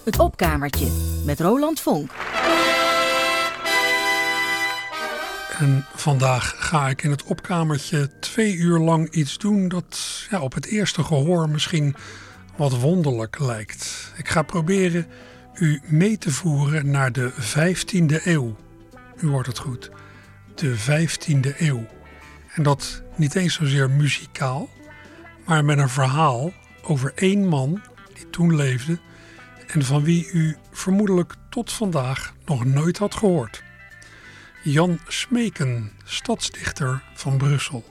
Het opkamertje met Roland Vonk. En vandaag ga ik in het opkamertje 2 uur lang iets doen dat op het eerste gehoor misschien wat wonderlijk lijkt. Ik ga proberen u mee te voeren naar de 15e eeuw. U hoort het goed, de 15e eeuw. En dat niet eens zozeer muzikaal, maar met een verhaal over 1 man die toen leefde en van wie u vermoedelijk tot vandaag nog nooit had gehoord. Jan Smeken, stadsdichter van Brussel.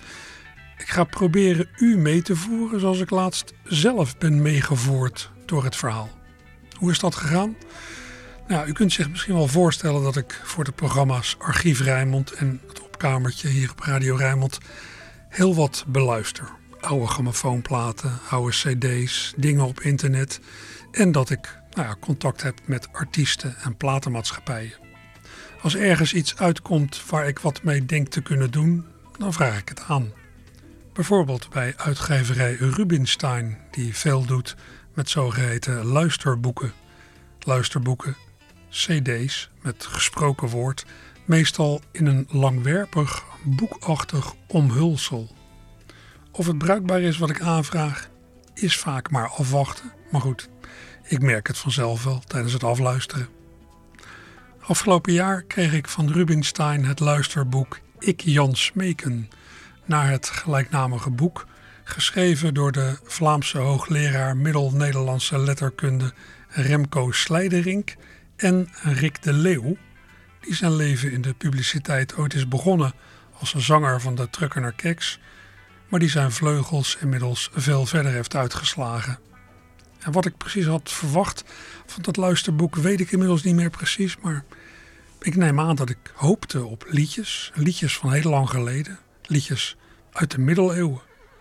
Ik ga proberen u mee te voeren zoals ik laatst zelf ben meegevoerd door het verhaal. Hoe is dat gegaan? Nou, u kunt zich misschien wel voorstellen dat ik voor de programma's Archief Rijnmond en het opkamertje hier op Radio Rijnmond heel wat beluister. Oude grammofoonplaten, oude cd's, dingen op internet. En dat ik contact heb met artiesten en platenmaatschappijen. Als ergens iets uitkomt waar ik wat mee denk te kunnen doen, dan vraag ik het aan. Bijvoorbeeld bij uitgeverij Rubinstein, die veel doet met zogeheten luisterboeken. Luisterboeken, cd's met gesproken woord, meestal in een langwerpig, boekachtig omhulsel. Of het bruikbaar is wat ik aanvraag, is vaak maar afwachten. Maar goed, ik merk het vanzelf wel tijdens het afluisteren. Afgelopen jaar kreeg ik van Rubinstein het luisterboek Ik Jan Smeken, naar het gelijknamige boek, geschreven door de Vlaamse hoogleraar Middel-Nederlandse letterkunde Remco Slijderink en Rick de Leeuw, die zijn leven in de publiciteit ooit is begonnen als een zanger van de Truckener Keks, maar die zijn vleugels inmiddels veel verder heeft uitgeslagen. En wat ik precies had verwacht van dat luisterboek weet ik inmiddels niet meer precies, maar ik neem aan dat ik hoopte op liedjes van heel lang geleden, liedjes uit de middeleeuwen.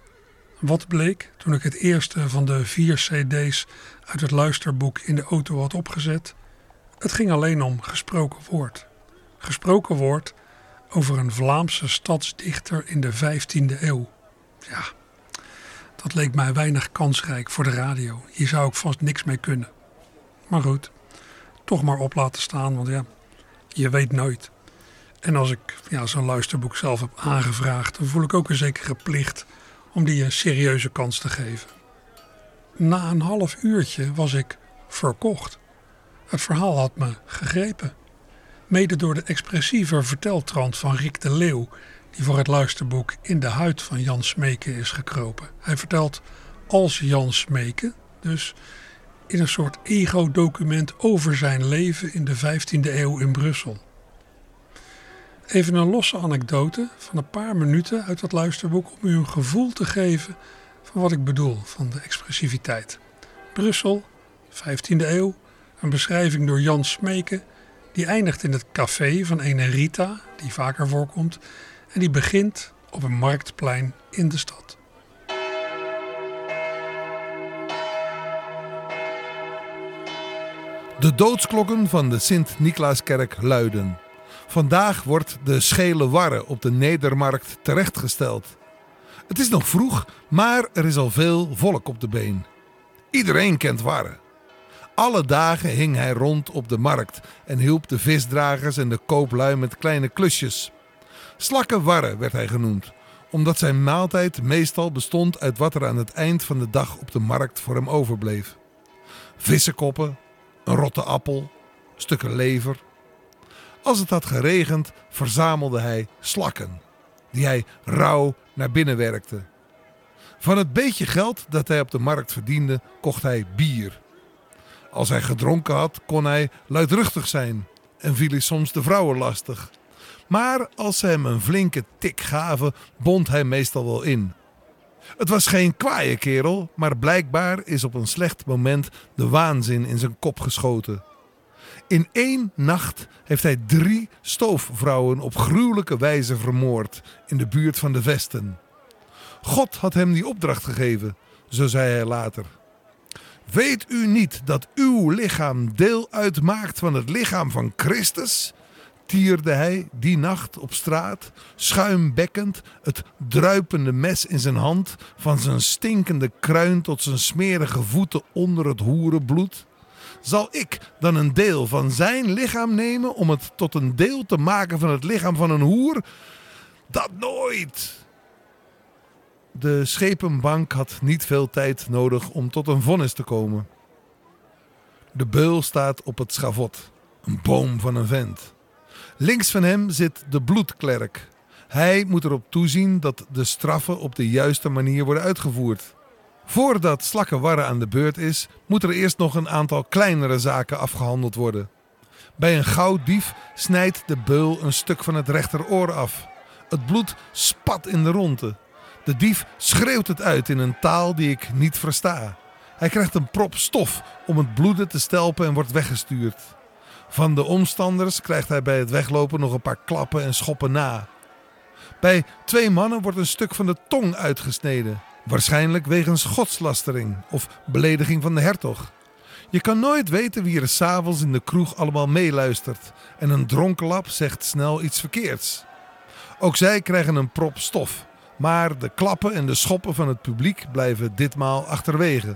Wat bleek toen ik het eerste van de 4 cd's uit het luisterboek in de auto had opgezet? Het ging alleen om gesproken woord. Gesproken woord over een Vlaamse stadsdichter in de 15e eeuw. Ja, dat leek mij weinig kansrijk voor de radio. Hier zou ik vast niks mee kunnen. Maar goed, toch maar op laten staan, want je weet nooit. En als ik zo'n luisterboek zelf heb aangevraagd, dan voel ik ook een zekere plicht om die een serieuze kans te geven. Na een half uurtje was ik verkocht. Het verhaal had me gegrepen. Mede door de expressieve verteltrand van Rick de Leeuw, die voor het luisterboek in de huid van Jan Smeken is gekropen. Hij vertelt als Jan Smeken, dus in een soort ego-document over zijn leven in de 15e eeuw in Brussel. Even een losse anekdote van een paar minuten uit dat luisterboek om u een gevoel te geven van wat ik bedoel, van de expressiviteit. Brussel, 15e eeuw, een beschrijving door Jan Smeken, die eindigt in het café van ene Rita, die vaker voorkomt, en die begint op een marktplein in de stad. De doodsklokken van de Sint-Niklaaskerk luiden. Vandaag wordt de schele warre op de Nedermarkt terechtgesteld. Het is nog vroeg, maar er is al veel volk op de been. Iedereen kent Warre. Alle dagen hing hij rond op de markt en hielp de visdragers en de kooplui met kleine klusjes. Slakke Warre werd hij genoemd, omdat zijn maaltijd meestal bestond uit wat er aan het eind van de dag op de markt voor hem overbleef. Vissenkoppen, een rotte appel, stukken lever. Als het had geregend, verzamelde hij slakken, die hij rauw naar binnen werkte. Van het beetje geld dat hij op de markt verdiende, kocht hij bier. Als hij gedronken had, kon hij luidruchtig zijn en viel hij soms de vrouwen lastig. Maar als ze hem een flinke tik gaven, bond hij meestal wel in. Het was geen kwaaie kerel, maar blijkbaar is op een slecht moment de waanzin in zijn kop geschoten. In 1 nacht heeft hij 3 stoofvrouwen op gruwelijke wijze vermoord in de buurt van de Vesten. God had hem die opdracht gegeven, zo zei hij later. Weet u niet dat uw lichaam deel uitmaakt van het lichaam van Christus? Tierde hij die nacht op straat, schuimbekkend, het druipende mes in zijn hand, van zijn stinkende kruin tot zijn smerige voeten onder het hoerenbloed. Zal ik dan een deel van zijn lichaam nemen om het tot een deel te maken van het lichaam van een hoer? Dat nooit! De schepenbank had niet veel tijd nodig om tot een vonnis te komen. De beul staat op het schavot, een boom van een vent. Links van hem zit de bloedklerk. Hij moet erop toezien dat de straffen op de juiste manier worden uitgevoerd. Voordat Slakkenwarre aan de beurt is, moet er eerst nog een aantal kleinere zaken afgehandeld worden. Bij een gouddief snijdt de beul een stuk van het rechteroor af. Het bloed spat in de ronde. De dief schreeuwt het uit in een taal die ik niet versta. Hij krijgt een prop stof om het bloeden te stelpen en wordt weggestuurd. Van de omstanders krijgt hij bij het weglopen nog een paar klappen en schoppen na. Bij 2 mannen wordt een stuk van de tong uitgesneden. Waarschijnlijk wegens godslastering of belediging van de hertog. Je kan nooit weten wie er 's avonds in de kroeg allemaal meeluistert. En een dronkenlap zegt snel iets verkeerds. Ook zij krijgen een prop stof. Maar de klappen en de schoppen van het publiek blijven ditmaal achterwege.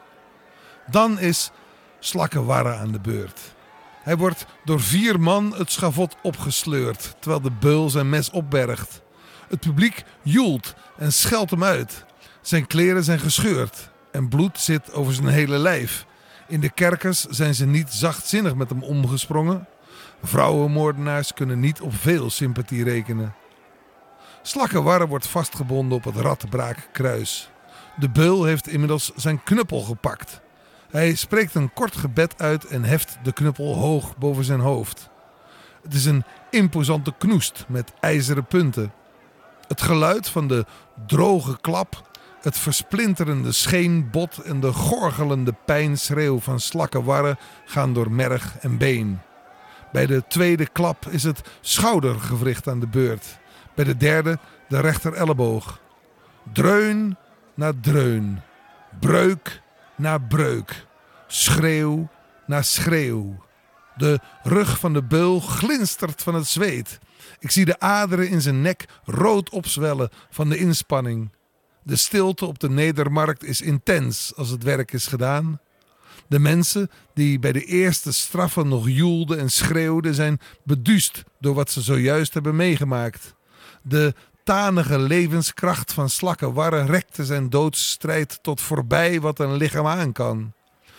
Dan is Slakkenwarre aan de beurt. Hij wordt door 4 man het schavot opgesleurd, terwijl de beul zijn mes opbergt. Het publiek joelt en scheldt hem uit. Zijn kleren zijn gescheurd en bloed zit over zijn hele lijf. In de kerkers zijn ze niet zachtzinnig met hem omgesprongen. Vrouwenmoordenaars kunnen niet op veel sympathie rekenen. Slakkenwarre wordt vastgebonden op het Radbraakkruis. De beul heeft inmiddels zijn knuppel gepakt. Hij spreekt een kort gebed uit en heft de knuppel hoog boven zijn hoofd. Het is een imposante knoest met ijzeren punten. Het geluid van de droge klap, het versplinterende scheenbot en de gorgelende pijnschreeuw van Slakkenwarre gaan door merg en been. Bij de tweede klap is het schoudergewricht aan de beurt. Bij de derde de rechterelleboog. Dreun na dreun. Breuk na breuk. Schreeuw na schreeuw. De rug van de beul glinstert van het zweet. Ik zie de aderen in zijn nek rood opzwellen van de inspanning. De stilte op de Nedermarkt is intens als het werk is gedaan. De mensen die bij de eerste straffen nog joelden en schreeuwden zijn beduust door wat ze zojuist hebben meegemaakt. De tanige levenskracht van Slakkenwarre rekte zijn doodsstrijd tot voorbij wat een lichaam aan kan.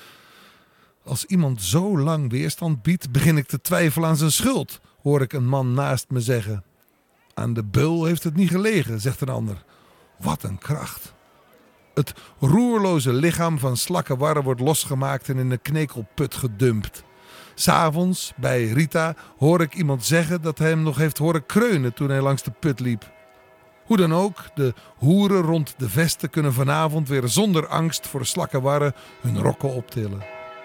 Als iemand zo lang weerstand biedt, begin ik te twijfelen aan zijn schuld, hoor ik een man naast me zeggen. Aan de beul heeft het niet gelegen, zegt een ander. Wat een kracht. Het roerloze lichaam van Slakkenwarre wordt losgemaakt en in een knekelput gedumpt. 'S Avonds bij Rita hoor ik iemand zeggen dat hij hem nog heeft horen kreunen toen hij langs de put liep. Hoe dan ook, de hoeren rond de vesten kunnen vanavond weer zonder angst voor Slakkenwarre hun rokken optillen.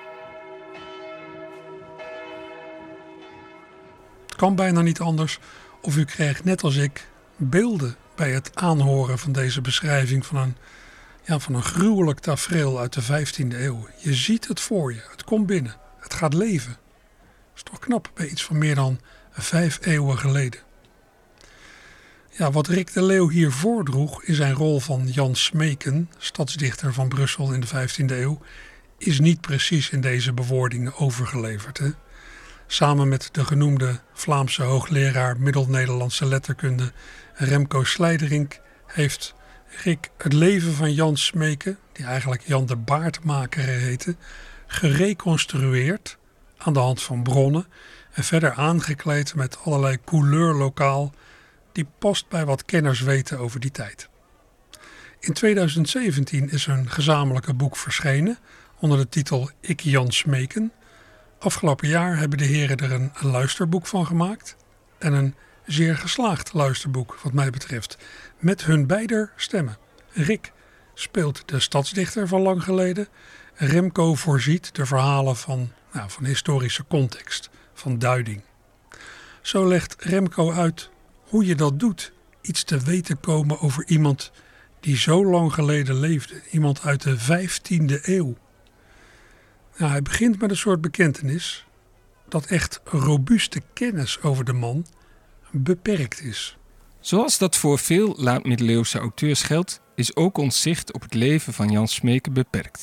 Het kan bijna niet anders of u krijgt net als ik beelden bij het aanhoren van deze beschrijving van een gruwelijk tafereel uit de 15e eeuw. Je ziet het voor je, het komt binnen, het gaat leven. Dat is toch knap bij iets van meer dan 5 eeuwen geleden. Ja, wat Rick de Leeuw hier voordroeg in zijn rol van Jan Smeken, stadsdichter van Brussel in de 15e eeuw, is niet precies in deze bewoordingen overgeleverd. Hè? Samen met de genoemde Vlaamse hoogleraar Middel-Nederlandse letterkunde Remco Slijderink heeft Rick het leven van Jan Smeken, die eigenlijk Jan de Baardmaker heette, gereconstrueerd aan de hand van bronnen en verder aangekleed met allerlei couleur lokaal die past bij wat kenners weten over die tijd. In 2017 is een gezamenlijke boek verschenen onder de titel Ik Jan Smeken. Afgelopen jaar hebben de heren er een luisterboek van gemaakt en een zeer geslaagd luisterboek wat mij betreft, met hun beider stemmen. Rick speelt de stadsdichter van lang geleden, Remco voorziet de verhalen van historische context, van duiding. Zo legt Remco uit hoe je dat doet, iets te weten komen over iemand die zo lang geleden leefde, iemand uit de 15e eeuw. Nou, hij begint met een soort bekentenis dat echt robuuste kennis over de man beperkt is. Zoals dat voor veel laat-middeleeuwse auteurs geldt, is ook ons zicht op het leven van Jan Smeken beperkt.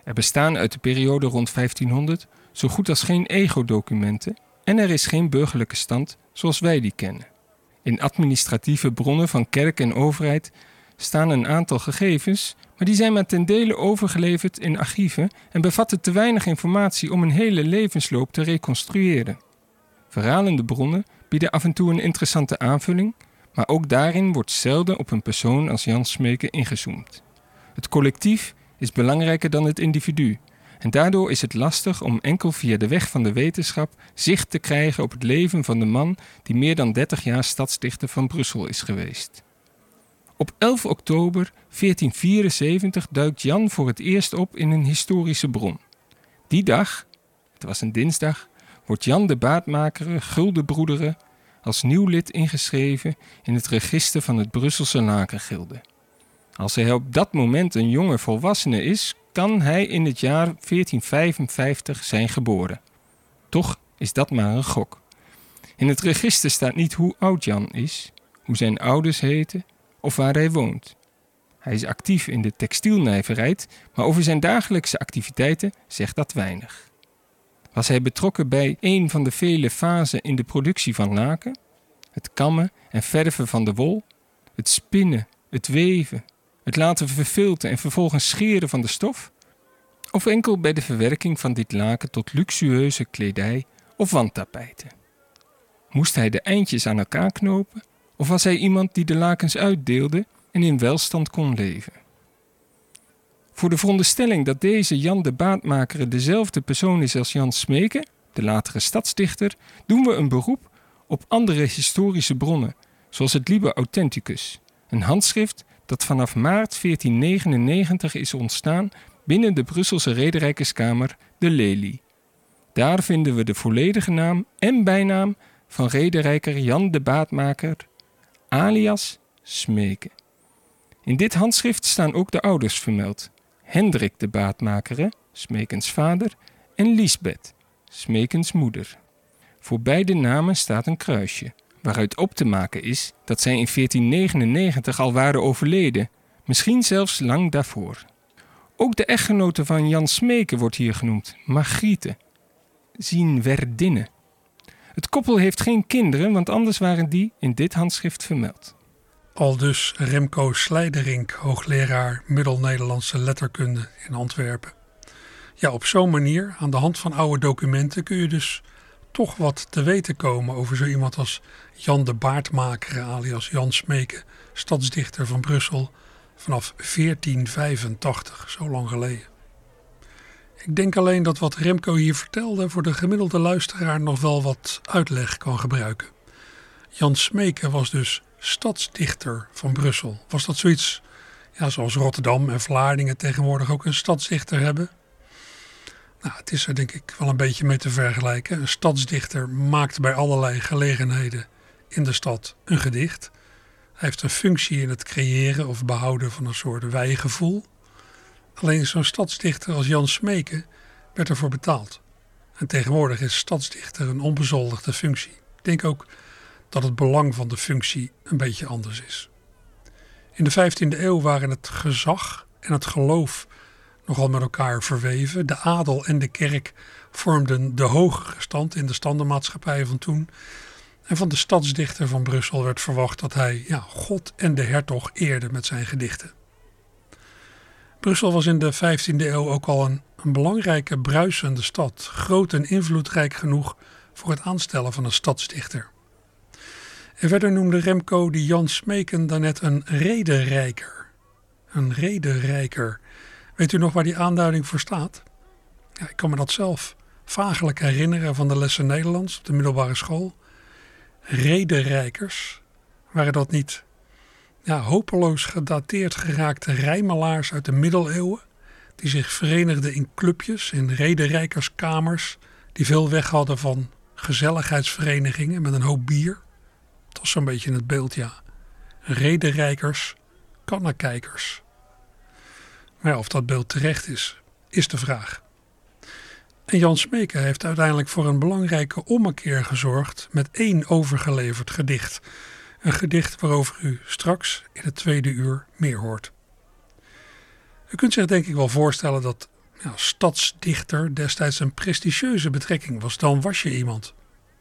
Er bestaan uit de periode rond 1500 zo goed als geen ego-documenten en er is geen burgerlijke stand zoals wij die kennen. In administratieve bronnen van kerk en overheid staan een aantal gegevens, maar die zijn maar ten dele overgeleverd in archieven en bevatten te weinig informatie om een hele levensloop te reconstrueren. Verhalende bronnen bieden af en toe een interessante aanvulling, maar ook daarin wordt zelden op een persoon als Jan Smeke ingezoomd. Het collectief is belangrijker dan het individu en daardoor is het lastig om enkel via de weg van de wetenschap zicht te krijgen op het leven van de man die meer dan 30 jaar stadsdichter van Brussel is geweest. Op 11 oktober 1474 duikt Jan voor het eerst op in een historische bron. Die dag, het was een dinsdag, wordt Jan de Baadmaker Guldebroederen als nieuw lid ingeschreven in het register van het Brusselse Lakengilde. Als hij op dat moment een jonge volwassene is, kan hij in het jaar 1455 zijn geboren. Toch is dat maar een gok. In het register staat niet hoe oud Jan is, hoe zijn ouders heten of waar hij woont. Hij is actief in de textielnijverheid, maar over zijn dagelijkse activiteiten zegt dat weinig. Was hij betrokken bij een van de vele fasen in de productie van laken? Het kammen en verven van de wol? Het spinnen, het weven, het laten verfilten en vervolgens scheren van de stof? Of enkel bij de verwerking van dit laken tot luxueuze kledij of wandtapijten? Moest hij de eindjes aan elkaar knopen? Of was hij iemand die de lakens uitdeelde en in welstand kon leven? Voor de veronderstelling dat deze Jan de Baadmaker dezelfde persoon is als Jan Smeke, de latere stadsdichter, doen we een beroep op andere historische bronnen, zoals het Liber Authenticus, een handschrift dat vanaf maart 1499 is ontstaan binnen de Brusselse rederijkerskamer de Lelie. Daar vinden we de volledige naam en bijnaam van rederijker Jan de Baadmaker, alias Smeke. In dit handschrift staan ook de ouders vermeld: Hendrik de Baadmaker, Smekens vader, en Liesbeth, Smekens moeder. Voor beide namen staat een kruisje, waaruit op te maken is dat zij in 1499 al waren overleden, misschien zelfs lang daarvoor. Ook de echtgenote van Jan Smeke wordt hier genoemd, Margriete, zijn werdinne. Het koppel heeft geen kinderen, want anders waren die in dit handschrift vermeld. Aldus Remco Slijderink, hoogleraar Middel-Nederlandse letterkunde in Antwerpen. Ja, op zo'n manier, aan de hand van oude documenten, kun je dus toch wat te weten komen over zo iemand als Jan de Baadmaker, alias Jan Smeke, stadsdichter van Brussel vanaf 1485, zo lang geleden. Ik denk alleen dat wat Remco hier vertelde voor de gemiddelde luisteraar nog wel wat uitleg kan gebruiken. Jan Smeke was dus stadsdichter van Brussel. Was dat zoiets, ja, zoals Rotterdam en Vlaardingen tegenwoordig ook een stadsdichter hebben? Nou, het is er denk ik wel een beetje mee te vergelijken. Een stadsdichter maakt bij allerlei gelegenheden in de stad een gedicht. Hij heeft een functie in het creëren of behouden van een soort wijgevoel. Alleen zo'n stadsdichter als Jan Smeke werd ervoor betaald. En tegenwoordig is stadsdichter een onbezoldigde functie. Ik denk ook dat het belang van de functie een beetje anders is. In de 15e eeuw waren het gezag en het geloof nogal met elkaar verweven. De adel en de kerk vormden de hogere stand in de standenmaatschappij van toen. En van de stadsdichter van Brussel werd verwacht dat hij God en de hertog eerde met zijn gedichten. Brussel was in de 15e eeuw ook al een belangrijke bruisende stad, groot en invloedrijk genoeg voor het aanstellen van een stadsdichter. En verder noemde Remco die Jan Smeken daarnet een rederijker. Een rederijker. Weet u nog waar die aanduiding voor staat? Ja, ik kan me dat zelf vagelijk herinneren van de lessen Nederlands op de middelbare school. Rederijkers, waren dat niet hopeloos gedateerd geraakte rijmelaars uit de middeleeuwen, die zich verenigden in clubjes, in rederijkerskamers, die veel weg hadden van gezelligheidsverenigingen met een hoop bier? Dat was zo'n beetje het beeld, ja. Rederijkers, kannekijkers. Maar ja, of dat beeld terecht is de vraag. En Jan Smeke heeft uiteindelijk voor een belangrijke ommekeer gezorgd met 1 overgeleverd gedicht. Een gedicht waarover u straks in het tweede uur meer hoort. U kunt zich denk ik wel voorstellen dat stadsdichter destijds een prestigieuze betrekking was, dan was je iemand.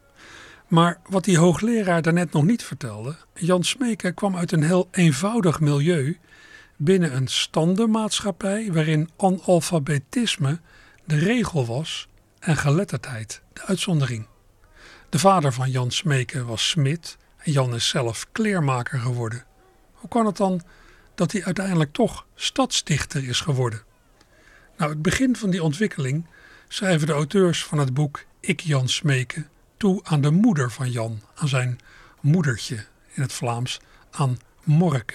Maar wat die hoogleraar daarnet nog niet vertelde, Jan Smeeke kwam uit een heel eenvoudig milieu binnen een standenmaatschappij waarin analfabetisme de regel was en geletterdheid de uitzondering. De vader van Jan Smeeke was smid en Jan is zelf kleermaker geworden. Hoe kan het dan dat hij uiteindelijk toch stadsdichter is geworden? Nou, het begin van die ontwikkeling schrijven de auteurs van het boek Ik Jan Smeeke toe aan de moeder van Jan, aan zijn moedertje in het Vlaams, aan Morke.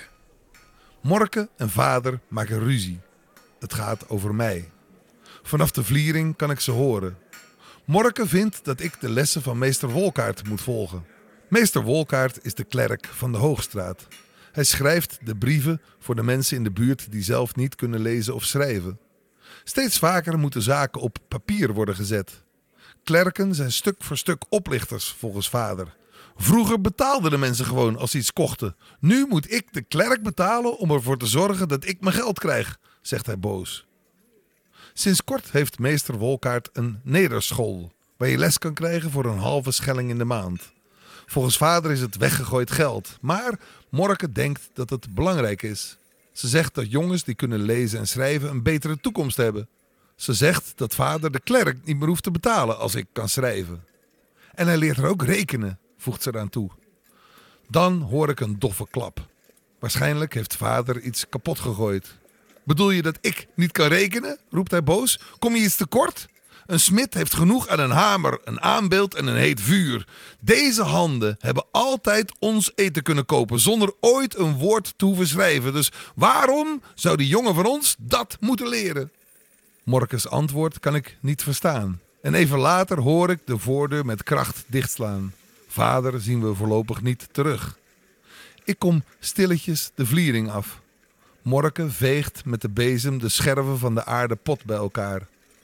Morke en vader maken ruzie. Het gaat over mij. Vanaf de vliering kan ik ze horen. Morke vindt dat ik de lessen van meester Wolkaert moet volgen. Meester Wolkaert is de klerk van de Hoogstraat. Hij schrijft de brieven voor de mensen in de buurt die zelf niet kunnen lezen of schrijven. Steeds vaker moeten zaken op papier worden gezet. Klerken zijn stuk voor stuk oplichters, volgens vader. Vroeger betaalden de mensen gewoon als ze iets kochten. Nu moet ik de klerk betalen om ervoor te zorgen dat ik mijn geld krijg, zegt hij boos. Sinds kort heeft meester Wolkaert een nederschool, waar je les kan krijgen voor een halve schelling in de maand. Volgens vader is het weggegooid geld, maar Morke denkt dat het belangrijk is. Ze zegt dat jongens die kunnen lezen en schrijven een betere toekomst hebben. Ze zegt dat vader de klerk niet meer hoeft te betalen als ik kan schrijven. En hij leert er ook rekenen, voegt ze eraan toe. Dan hoor ik een doffe klap. Waarschijnlijk heeft vader iets kapot gegooid. Bedoel je dat ik niet kan rekenen? Roept hij boos. Kom je iets tekort? Een smid heeft genoeg aan een hamer, een aanbeeld en een heet vuur. Deze handen hebben altijd ons eten kunnen kopen zonder ooit een woord te hoeven schrijven. Dus waarom zou die jongen van ons dat moeten leren? Morkes antwoord kan ik niet verstaan. En even later hoor ik de voordeur met kracht dichtslaan. Vader zien we voorlopig niet terug. Ik kom stilletjes de vliering af. Morke veegt met de bezem de scherven van de aardepot bij elkaar.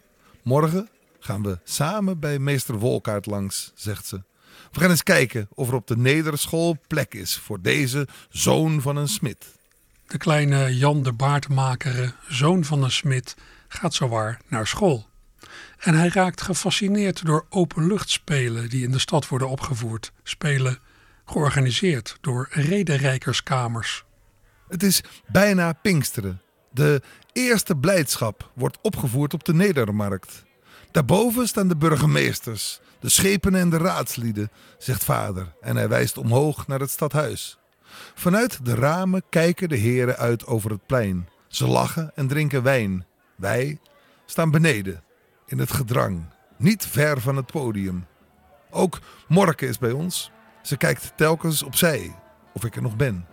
Morgen gaan we samen bij meester Wolkaert langs, zegt ze. We gaan eens kijken of er op de nederschool plek is voor deze zoon van een smid. De kleine Jan de Baardmaker, zoon van een smid, gaat zowaar naar school. En hij raakt gefascineerd door openluchtspelen die in de stad worden opgevoerd. Spelen georganiseerd door rederijkerskamers. Het is bijna Pinksteren. De eerste blijdschap wordt opgevoerd op de Nedermarkt. Daarboven staan de burgemeesters, de schepenen en de raadslieden, zegt vader. En hij wijst omhoog naar het stadhuis. Vanuit de ramen kijken de heren uit over het plein. Ze lachen en drinken wijn. Wij staan beneden, in het gedrang, niet ver van het podium. Ook Morke is bij ons. Ze kijkt telkens opzij, of ik er nog ben.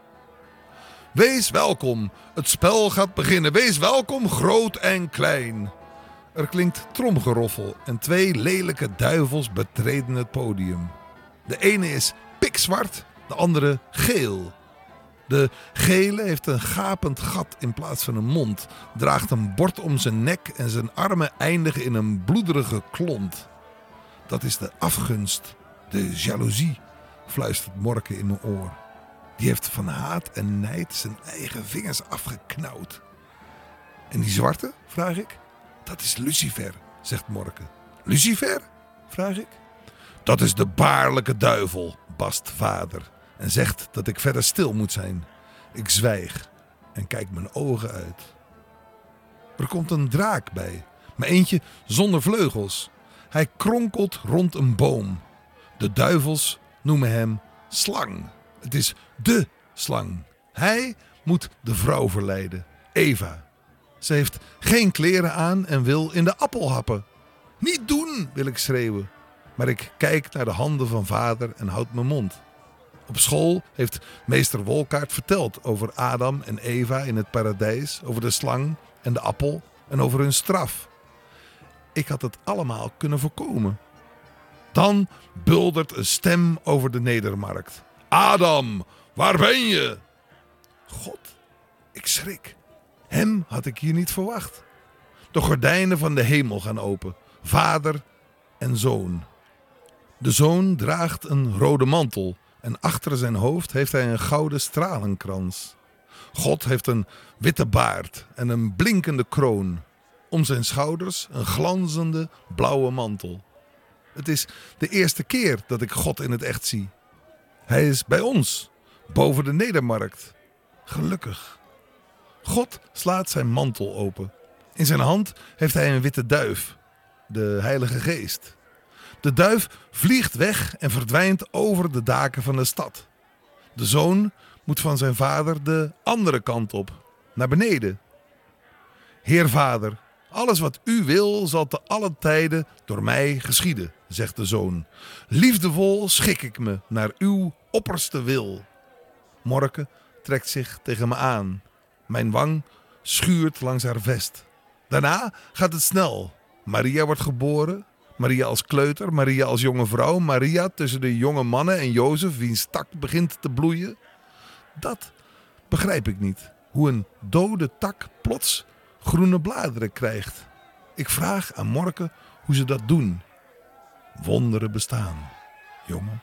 Wees welkom, het spel gaat beginnen. Wees welkom, groot en klein. Er klinkt tromgeroffel en 2 lelijke duivels betreden het podium. De ene is pikzwart, de andere geel. De gele heeft een gapend gat in plaats van een mond, draagt een bord om zijn nek en zijn armen eindigen in een bloederige klont. Dat is de afgunst, de jaloezie, fluistert Morke in mijn oor. Die heeft van haat en nijd zijn eigen vingers afgeknauwd. En die zwarte, vraag ik? Dat is Lucifer, zegt Morke. Lucifer? Vraag ik. Dat is de baarlijke duivel, bast vader. En zegt dat ik verder stil moet zijn. Ik zwijg en kijk mijn ogen uit. Er komt een draak bij, maar eentje zonder vleugels. Hij kronkelt rond een boom. De duivels noemen hem slang. Het is dé slang. Hij moet de vrouw verleiden, Eva. Ze heeft geen kleren aan en wil in de appel happen. Niet doen, wil ik schreeuwen. Maar ik kijk naar de handen van vader en houd mijn mond. Op school heeft meester Wolkaert verteld over Adam en Eva in het paradijs, over de slang en de appel en over hun straf. Ik had het allemaal kunnen voorkomen. Dan buldert een stem over de Nedermarkt. Adam, waar ben je? God, ik schrik. Hem had ik hier niet verwacht. De gordijnen van de hemel gaan open. Vader en zoon. De zoon draagt een rode mantel en achter zijn hoofd heeft hij een gouden stralenkrans. God heeft een witte baard en een blinkende kroon. om zijn schouders een glanzende blauwe mantel. Het is de eerste keer dat ik God in het echt zie. Hij is bij ons, boven de Nedermarkt. Gelukkig. God slaat zijn mantel open. In zijn hand heeft hij een witte duif, de Heilige Geest. De duif vliegt weg en verdwijnt over de daken van de stad. De zoon moet van zijn vader de andere kant op, naar beneden. Heer Vader, alles wat u wil zal te allen tijden door mij geschieden, zegt de zoon. Liefdevol schik ik me naar uw opperste wil. Morke trekt zich tegen me aan. Mijn wang schuurt langs haar vest. Daarna gaat het snel. Maria wordt geboren. Maria als kleuter, Maria als jonge vrouw. Maria tussen de jonge mannen en Jozef, wiens tak begint te bloeien. Dat begrijp ik niet. Hoe een dode tak plots groene bladeren krijgt. Ik vraag aan Morke hoe ze dat doen. Wonderen bestaan, jongen.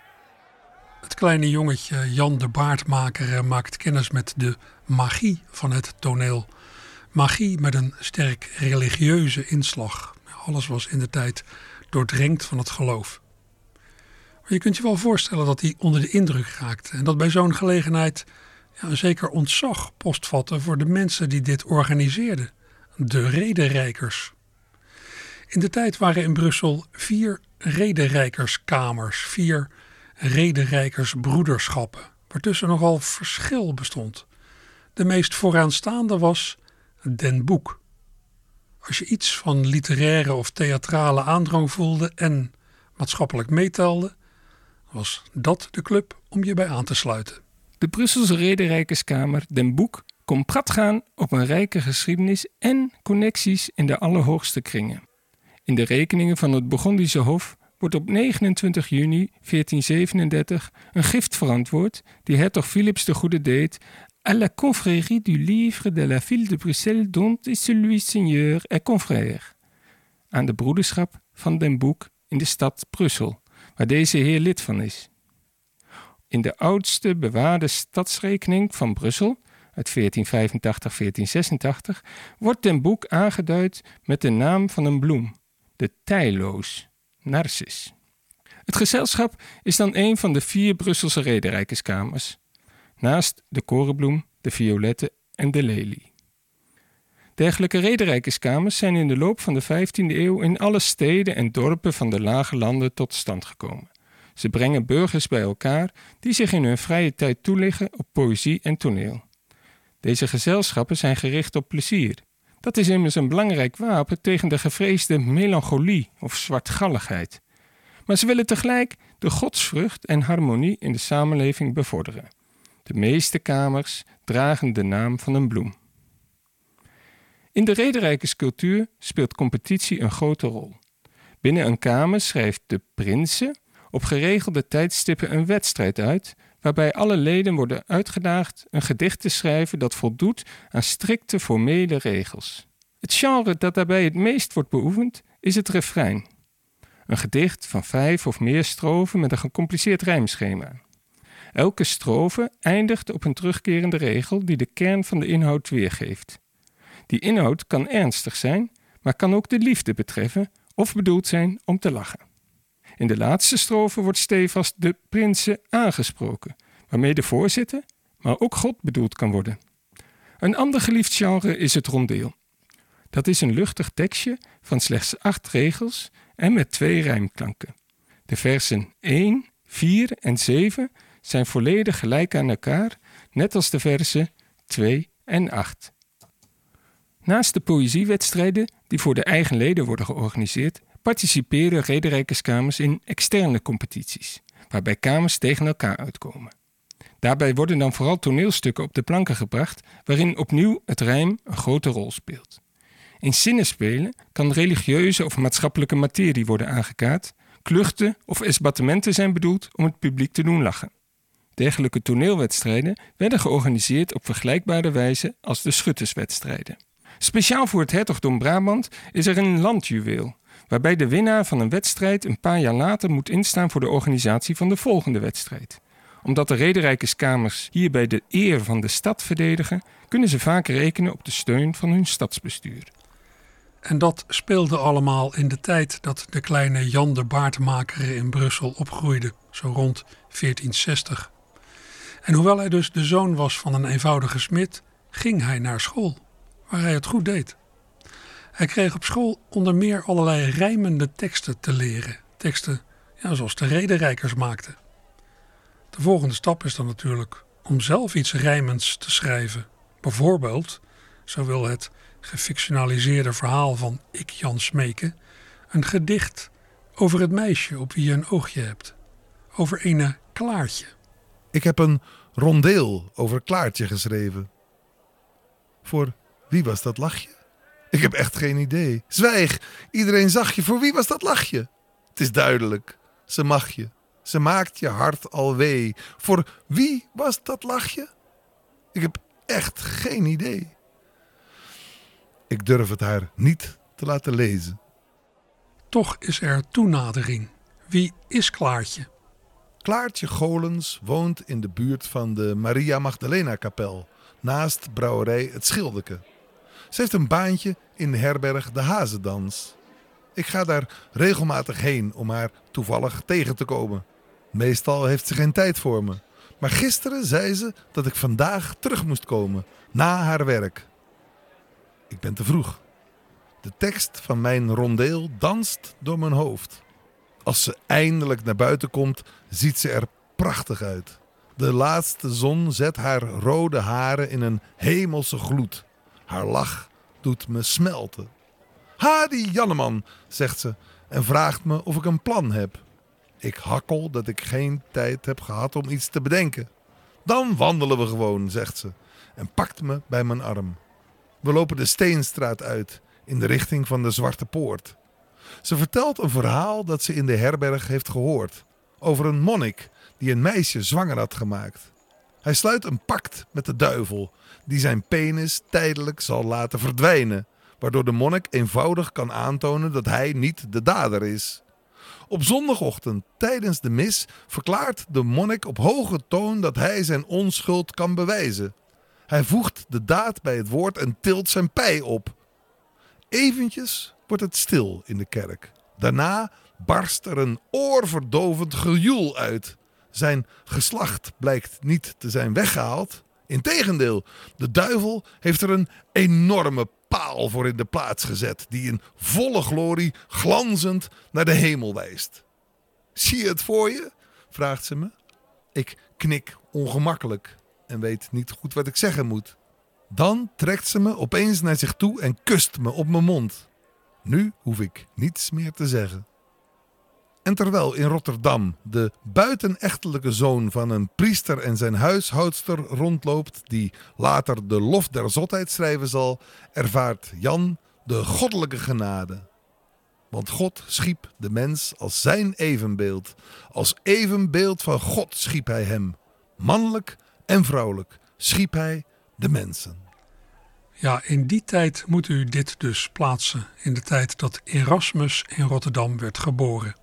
Het kleine jongetje Jan de Baardmaker maakt kennis met de magie van het toneel. Magie met een sterk religieuze inslag. Alles was indertijd doordrenkt van het geloof. Maar je kunt je wel voorstellen dat hij onder de indruk raakte. En dat bij zo'n gelegenheid een zeker ontzag postvatte voor de mensen die dit organiseerden. De rederijkers. In de tijd waren in Brussel 4 rederijkerskamers, 4 rederijkersbroederschappen, waartussen nogal verschil bestond. De meest vooraanstaande was Den Boek. Als je iets van literaire of theatrale aandrang voelde en maatschappelijk meetelde, was dat de club om je bij aan te sluiten. De Brusselse rederijkerskamer Den Boek kon prat gaan op een rijke geschiedenis en connecties in de allerhoogste kringen. In de rekeningen van het Burgondische Hof wordt op 29 juni 1437 een gift verantwoord die hertog Philips de Goede deed à la confrérie du livre de la ville de Bruxelles dont is celui seigneur et confrère, aan de broederschap van Den Boek in de stad Brussel, waar deze heer lid van is. In de oudste bewaarde stadsrekening van Brussel, uit 1485-1486, wordt Den Boek aangeduid met de naam van een bloem, de tijloos, narcis. Het gezelschap is dan een van de 4 Brusselse rederijkerskamers, naast de korenbloem, de violette en de lelie. Dergelijke rederijkerskamers zijn in de loop van de 15e eeuw in alle steden en dorpen van de lage landen tot stand gekomen. Ze brengen burgers bij elkaar die zich in hun vrije tijd toeleggen op poëzie en toneel. Deze gezelschappen zijn gericht op plezier. Dat is immers een belangrijk wapen tegen de gevreesde melancholie of zwartgalligheid. Maar ze willen tegelijk de godsvrucht en harmonie in de samenleving bevorderen. De meeste kamers dragen de naam van een bloem. In de rederijkerscultuur speelt competitie een grote rol. Binnen een kamer schrijft de prinsen op geregelde tijdstippen een wedstrijd uit, waarbij alle leden worden uitgedaagd een gedicht te schrijven dat voldoet aan strikte formele regels. Het genre dat daarbij het meest wordt beoefend is het refrein. Een gedicht van 5 of meer strofen met een gecompliceerd rijmschema. Elke strofe eindigt op een terugkerende regel die de kern van de inhoud weergeeft. Die inhoud kan ernstig zijn, maar kan ook de liefde betreffen of bedoeld zijn om te lachen. In de laatste strofe wordt stevast de prinsen aangesproken, waarmee de voorzitter, maar ook God bedoeld kan worden. Een ander geliefd genre is het rondeel. Dat is een luchtig tekstje van slechts 8 regels en met 2 rijmklanken. De versen 1, 4 en 7 zijn volledig gelijk aan elkaar, net als de versen 2 en 8. Naast de poëziewedstrijden die voor de eigen leden worden georganiseerd, participeren rederijkerskamers in externe competities, waarbij kamers tegen elkaar uitkomen. Daarbij worden dan vooral toneelstukken op de planken gebracht, waarin opnieuw het rijm een grote rol speelt. In zinnenspelen kan religieuze of maatschappelijke materie worden aangekaart, kluchten of esbattementen zijn bedoeld om het publiek te doen lachen. Dergelijke toneelwedstrijden werden georganiseerd op vergelijkbare wijze als de schutterswedstrijden. Speciaal voor het hertogdom Brabant is er een landjuweel, waarbij de winnaar van een wedstrijd een paar jaar later moet instaan voor de organisatie van de volgende wedstrijd. Omdat de rederijkerskamers hierbij de eer van de stad verdedigen, kunnen ze vaak rekenen op de steun van hun stadsbestuur. En dat speelde allemaal in de tijd dat de kleine Jan de Baardmaker in Brussel opgroeide, zo rond 1460. En hoewel hij dus de zoon was van een eenvoudige smid, ging hij naar school, waar hij het goed deed. Hij kreeg op school onder meer allerlei rijmende teksten te leren. Teksten zoals de rederijkers maakten. De volgende stap is dan natuurlijk om zelf iets rijmends te schrijven. Bijvoorbeeld, zo wil het gefictionaliseerde verhaal van Ik Jan Smeke, een gedicht over het meisje op wie je een oogje hebt. Over ene Klaartje. Ik heb een rondeel over Klaartje geschreven. Voor wie was dat lachje? Ik heb echt geen idee. Zwijg, iedereen zag je. Voor wie was dat lachje? Het is duidelijk. Ze mag je. Ze maakt je hart al wee. Voor wie was dat lachje? Ik heb echt geen idee. Ik durf het haar niet te laten lezen. Toch is er toenadering. Wie is Klaartje? Klaartje Golens woont in de buurt van de Maria Magdalena kapel, naast brouwerij Het Schildeke. Ze heeft een baantje in de herberg De Hazendans. Ik ga daar regelmatig heen om haar toevallig tegen te komen. Meestal heeft ze geen tijd voor me. Maar gisteren zei ze dat ik vandaag terug moest komen, na haar werk. Ik ben te vroeg. De tekst van mijn rondeel danst door mijn hoofd. Als ze eindelijk naar buiten komt, ziet ze er prachtig uit. De laatste zon zet haar rode haren in een hemelse gloed. Haar lach doet me smelten. Ha, die Janneman, zegt ze en vraagt me of ik een plan heb. Ik hakkel dat ik geen tijd heb gehad om iets te bedenken. Dan wandelen we gewoon, zegt ze en pakt me bij mijn arm. We lopen de Steenstraat uit in de richting van de Zwarte Poort. Ze vertelt een verhaal dat ze in de herberg heeft gehoord. Over een monnik die een meisje zwanger had gemaakt. Hij sluit een pact met de duivel die zijn penis tijdelijk zal laten verdwijnen. Waardoor de monnik eenvoudig kan aantonen dat hij niet de dader is. Op zondagochtend tijdens de mis verklaart de monnik op hoge toon dat hij zijn onschuld kan bewijzen. Hij voegt de daad bij het woord en tilt zijn pij op. Eventjes wordt het stil in de kerk. Daarna barst er een oorverdovend gejoel uit. Zijn geslacht blijkt niet te zijn weggehaald. Integendeel, de duivel heeft er een enorme paal voor in de plaats gezet, die in volle glorie glanzend naar de hemel wijst. Zie je het voor je? Vraagt ze me. Ik knik ongemakkelijk en weet niet goed wat ik zeggen moet. Dan trekt ze me opeens naar zich toe en kust me op mijn mond. Nu hoef ik niets meer te zeggen. En terwijl in Rotterdam de buitenechtelijke zoon van een priester en zijn huishoudster rondloopt, die later de lof der zotheid schrijven zal, ervaart Jan de goddelijke genade. Want God schiep de mens als zijn evenbeeld. Als evenbeeld van God schiep hij hem. Mannelijk en vrouwelijk schiep hij de mensen. Ja, in die tijd moet u dit dus plaatsen. In de tijd dat Erasmus in Rotterdam werd geboren.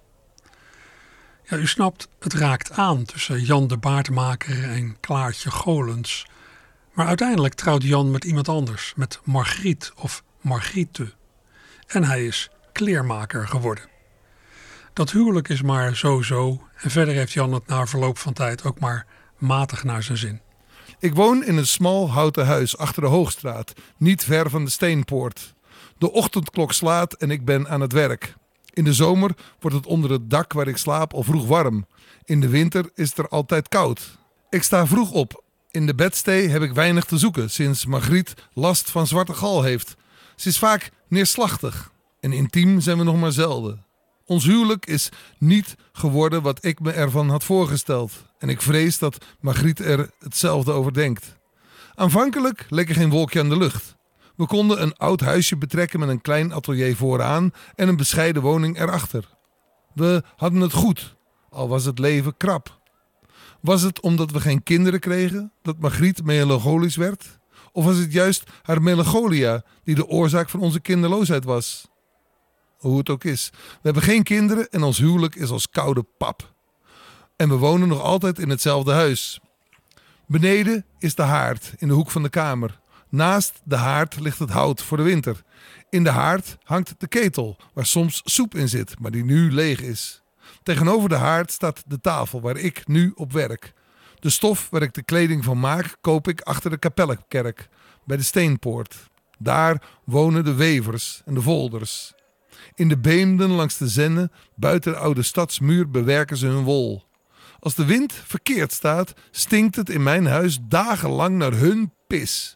Ja, u snapt, het raakt aan tussen Jan de Baardmaker en Klaartje Golens. Maar uiteindelijk trouwt Jan met iemand anders, met Margriet of Margriete. En hij is kleermaker geworden. Dat huwelijk is maar zo en verder heeft Jan het na verloop van tijd ook maar matig naar zijn zin. Ik woon in een smal houten huis achter de Hoogstraat, niet ver van de Steenpoort. De ochtendklok slaat en ik ben aan het werk. In de zomer wordt het onder het dak waar ik slaap al vroeg warm. In de winter is het er altijd koud. Ik sta vroeg op. In de bedstee heb ik weinig te zoeken sinds Margriet last van zwarte gal heeft. Ze is vaak neerslachtig en intiem zijn we nog maar zelden. Ons huwelijk is niet geworden wat ik me ervan had voorgesteld. En ik vrees dat Margriet er hetzelfde over denkt. Aanvankelijk leek er geen wolkje aan de lucht. We konden een oud huisje betrekken met een klein atelier vooraan en een bescheiden woning erachter. We hadden het goed, al was het leven krap. Was het omdat we geen kinderen kregen dat Margriet melancholisch werd? Of was het juist haar melancholia die de oorzaak van onze kinderloosheid was? Hoe het ook is, we hebben geen kinderen en ons huwelijk is als koude pap. En we wonen nog altijd in hetzelfde huis. Beneden is de haard in de hoek van de kamer. Naast de haard ligt het hout voor de winter. In de haard hangt de ketel, waar soms soep in zit, maar die nu leeg is. Tegenover de haard staat de tafel waar ik nu op werk. De stof waar ik de kleding van maak, koop ik achter de Kapellenkerk, bij de Steenpoort. Daar wonen de wevers en de volders. In de beemden langs de Zenne, buiten de oude stadsmuur, bewerken ze hun wol. Als de wind verkeerd staat, stinkt het in mijn huis dagenlang naar hun pis.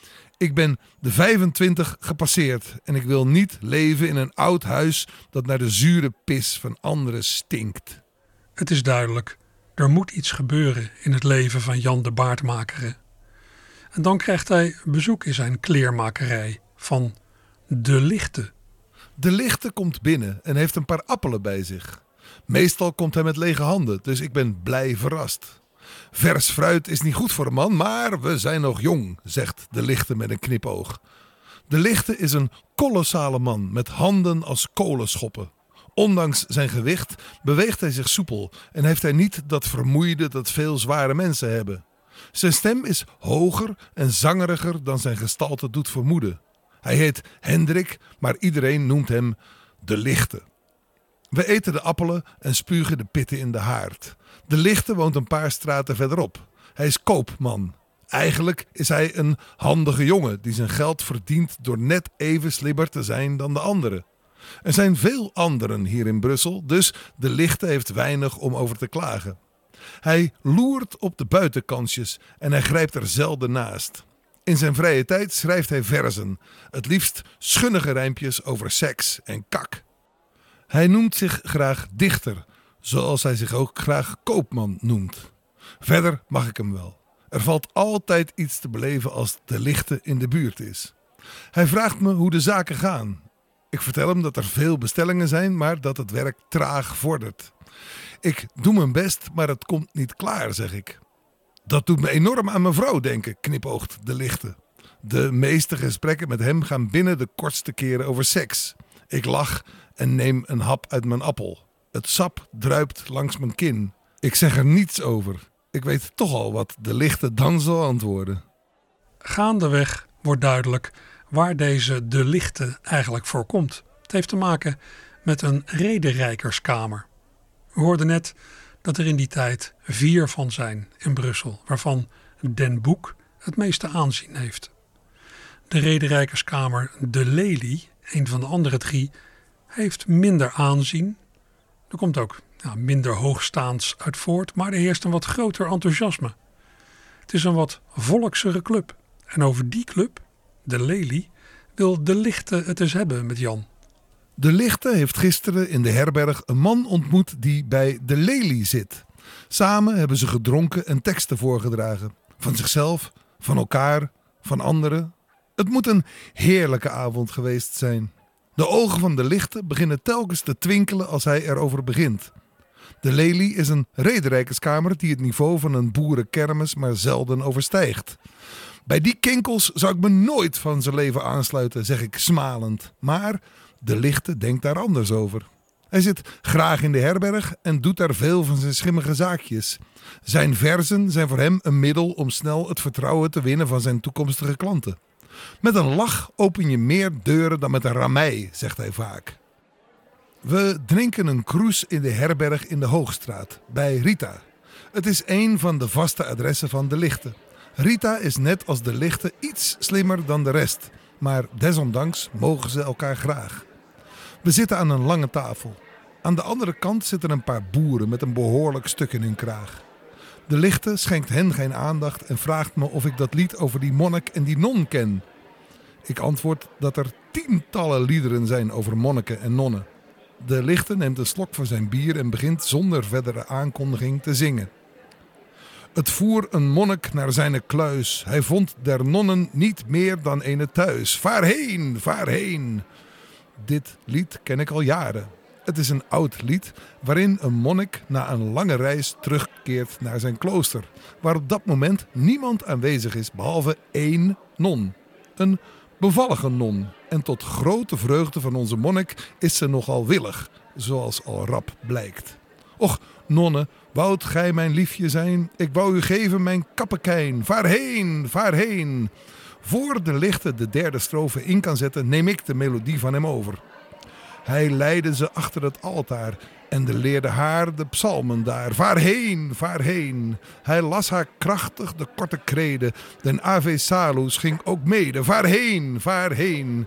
Ik ben de 25 gepasseerd en ik wil niet leven in een oud huis dat naar de zure pis van anderen stinkt. Het is duidelijk, er moet iets gebeuren in het leven van Jan de Baardmakere. En dan krijgt hij bezoek in zijn kleermakerij van De Lichte. De Lichte komt binnen en heeft een paar appelen bij zich. Meestal komt hij met lege handen, dus ik ben blij verrast. Vers fruit is niet goed voor een man, maar we zijn nog jong, zegt De Lichte met een knipoog. De Lichte is een kolossale man met handen als kolenschoppen. Ondanks zijn gewicht beweegt hij zich soepel en heeft hij niet dat vermoeide dat veel zware mensen hebben. Zijn stem is hoger en zangeriger dan zijn gestalte doet vermoeden. Hij heet Hendrik, maar iedereen noemt hem De Lichte. We eten de appelen en spugen de pitten in de haard. De Lichte woont een paar straten verderop. Hij is koopman. Eigenlijk is hij een handige jongen die zijn geld verdient door net even slimmer te zijn dan de anderen. Er zijn veel anderen hier in Brussel, dus De Lichte heeft weinig om over te klagen. Hij loert op de buitenkansjes en hij grijpt er zelden naast. In zijn vrije tijd schrijft hij verzen, het liefst schunnige rijmpjes over seks en kak. Hij noemt zich graag dichter, zoals hij zich ook graag koopman noemt. Verder mag ik hem wel. Er valt altijd iets te beleven als De Lichte in de buurt is. Hij vraagt me hoe de zaken gaan. Ik vertel hem dat er veel bestellingen zijn, maar dat het werk traag vordert. Ik doe mijn best, maar het komt niet klaar, zeg ik. Dat doet me enorm aan mijn vrouw denken, knipoogt De Lichte. De meeste gesprekken met hem gaan binnen de kortste keren over seks. Ik lach en neem een hap uit mijn appel. Het sap druipt langs mijn kin. Ik zeg er niets over. Ik weet toch al wat De Lichte dan zal antwoorden. Gaandeweg wordt duidelijk waar deze De Lichte eigenlijk voor komt. Het heeft te maken met een rederijkerskamer. We hoorden net dat er in die tijd 4 van zijn in Brussel, waarvan Den Boek het meeste aanzien heeft. De rederijkerskamer De Lelie, een van de andere 3, heeft minder aanzien. Er komt ook minder hoogstaands uit voort, maar er heerst een wat groter enthousiasme. Het is een wat volksere club. En over die club, De Lelie, wil De Lichte het eens hebben met Jan. De Lichte heeft gisteren in de herberg een man ontmoet die bij De Lelie zit. Samen hebben ze gedronken en teksten voorgedragen. Van zichzelf, van elkaar, van anderen. Het moet een heerlijke avond geweest zijn. De ogen van De Lichte beginnen telkens te twinkelen als hij erover begint. De Lelie is een rederijkerskamer die het niveau van een boerenkermis maar zelden overstijgt. Bij die kinkels zou ik me nooit van zijn leven aansluiten, zeg ik smalend. Maar De Lichte denkt daar anders over. Hij zit graag in de herberg en doet daar veel van zijn schimmige zaakjes. Zijn verzen zijn voor hem een middel om snel het vertrouwen te winnen van zijn toekomstige klanten. Met een lach open je meer deuren dan met een ramei, zegt hij vaak. We drinken een kroes in de herberg in de Hoogstraat, bij Rita. Het is een van de vaste adressen van De Lichte. Rita is net als De Lichte iets slimmer dan de rest, maar desondanks mogen ze elkaar graag. We zitten aan een lange tafel. Aan de andere kant zitten een paar boeren met een behoorlijk stuk in hun kraag. De Lichte schenkt hen geen aandacht en vraagt me of ik dat lied over die monnik en die non ken. Ik antwoord dat er tientallen liederen zijn over monniken en nonnen. De Lichte neemt een slok van zijn bier en begint zonder verdere aankondiging te zingen. Het voer een monnik naar zijn kluis. Hij vond der nonnen niet meer dan ene thuis. Vaar heen, vaar heen. Dit lied ken ik al jaren. Het is een oud lied waarin een monnik na een lange reis terugkeert naar zijn klooster. Waar op dat moment niemand aanwezig is behalve 1 non. Een bevallige non. En tot grote vreugde van onze monnik is ze nogal willig, zoals al rap blijkt. Och, nonne, woudt gij mijn liefje zijn? Ik wou u geven mijn kappekijn. Vaar heen, vaar heen. Voor de Lichte de derde strofe in kan zetten, neem ik de melodie van hem over. Hij leidde ze achter het altaar en de leerde haar de psalmen daar. Vaar heen, vaar heen. Hij las haar krachtig de korte kreden. Den Ave Salus ging ook mede. Vaar heen, vaar heen.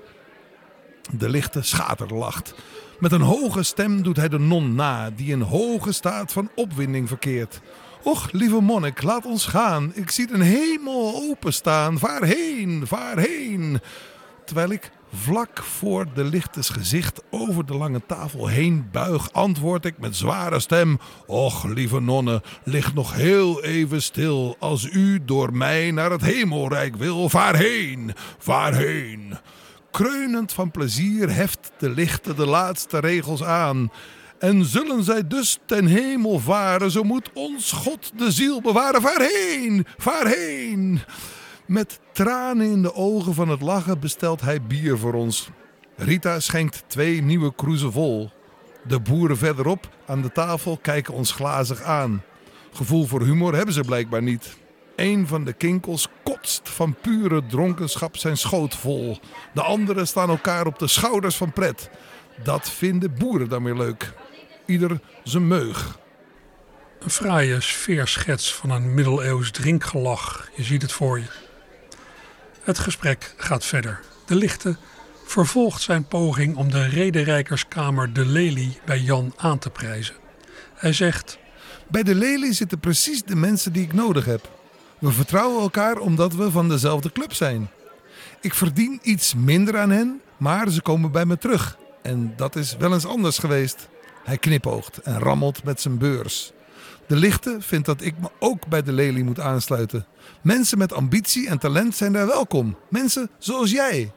De Lichte schaterlacht. Met een hoge stem doet hij de non na, die in hoge staat van opwinding verkeert. Och, lieve monnik, laat ons gaan. Ik zie een hemel openstaan. Vaar heen, vaar heen. Terwijl ik vlak voor de Lichtes gezicht over de lange tafel heen buig, antwoord ik met zware stem. Och, lieve nonne, lig nog heel even stil. Als u door mij naar het hemelrijk wil. Vaar heen, vaar heen. Kreunend van plezier heft de Lichte de laatste regels aan. En zullen zij dus ten hemel varen, zo moet ons God de ziel bewaren. Vaar heen, vaar heen. Met tranen in de ogen van het lachen bestelt hij bier voor ons. Rita schenkt 2 nieuwe kroezen vol. De boeren verderop aan de tafel kijken ons glazig aan. Gevoel voor humor hebben ze blijkbaar niet. Een van de kinkels kotst van pure dronkenschap zijn schoot vol. De anderen staan elkaar op de schouders van pret. Dat vinden boeren dan weer leuk. Ieder zijn meug. Een fraaie sfeerschets van een middeleeuws drinkgelach. Je ziet het voor je. Het gesprek gaat verder. De Lichte vervolgt zijn poging om de rederijkerskamer De Lelie bij Jan aan te prijzen. Hij zegt: bij De Lelie zitten precies de mensen die ik nodig heb. We vertrouwen elkaar omdat we van dezelfde club zijn. Ik verdien iets minder aan hen, maar ze komen bij me terug. En dat is wel eens anders geweest. Hij knipoogt en rammelt met zijn beurs. De Lichte vindt dat ik me ook bij De Lelie moet aansluiten. Mensen met ambitie en talent zijn daar welkom. Mensen zoals jij.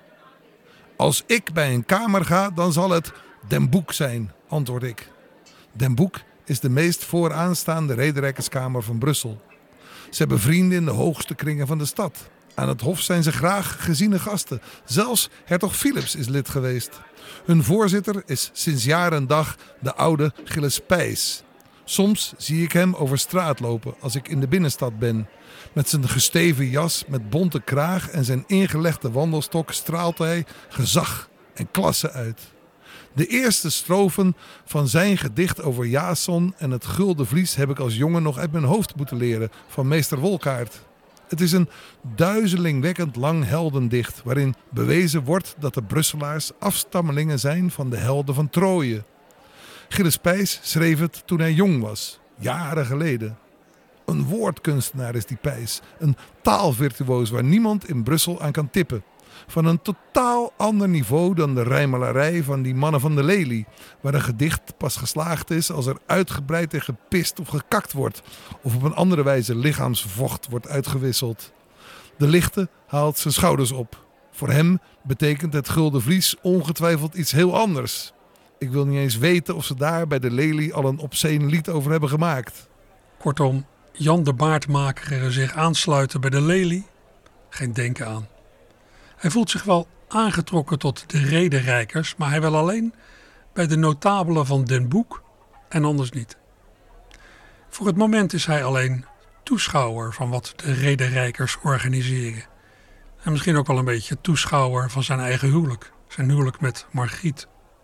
Als ik bij een kamer ga, dan zal het Den Boek zijn, antwoord ik. Den Boek is de meest vooraanstaande rederijkerskamer van Brussel. Ze hebben vrienden in de hoogste kringen van de stad. Aan het hof zijn ze graag geziene gasten. Zelfs hertog Philips is lid geweest. Hun voorzitter is sinds jaar en dag de oude Gilles Pijs. Soms zie ik hem over straat lopen als ik in de binnenstad ben. Met zijn gesteven jas met bonte kraag en zijn ingelegde wandelstok straalt hij gezag en klasse uit. De eerste strofen van zijn gedicht over Jason en het Gulden Vlies heb ik als jongen nog uit mijn hoofd moeten leren van meester Wolkaert. Het is een duizelingwekkend lang heldendicht waarin bewezen wordt dat de Brusselaars afstammelingen zijn van de helden van Troje. Gilles Pijs schreef het toen hij jong was, jaren geleden. Een woordkunstenaar is die Pijs, een taalvirtuoos waar niemand in Brussel aan kan tippen. Van een totaal ander niveau dan de rijmelarij van die mannen van De Lelie, waar een gedicht pas geslaagd is als er uitgebreid en gepist of gekakt wordt, of op een andere wijze lichaamsvocht wordt uitgewisseld. De Lichte haalt zijn schouders op. Voor hem betekent het Gulden Vlies ongetwijfeld iets heel anders. Ik wil niet eens weten of ze daar bij De Lelie al een obscene lied over hebben gemaakt. Kortom, Jan de Baardmaker zich aansluiten bij De Lelie? Geen denken aan. Hij voelt zich wel aangetrokken tot de rederijkers, maar hij wil alleen bij de notabelen van Den Boek en anders niet. Voor het moment is hij alleen toeschouwer van wat de rederijkers organiseren. En misschien ook wel een beetje toeschouwer van zijn eigen huwelijk, zijn huwelijk met Margriet.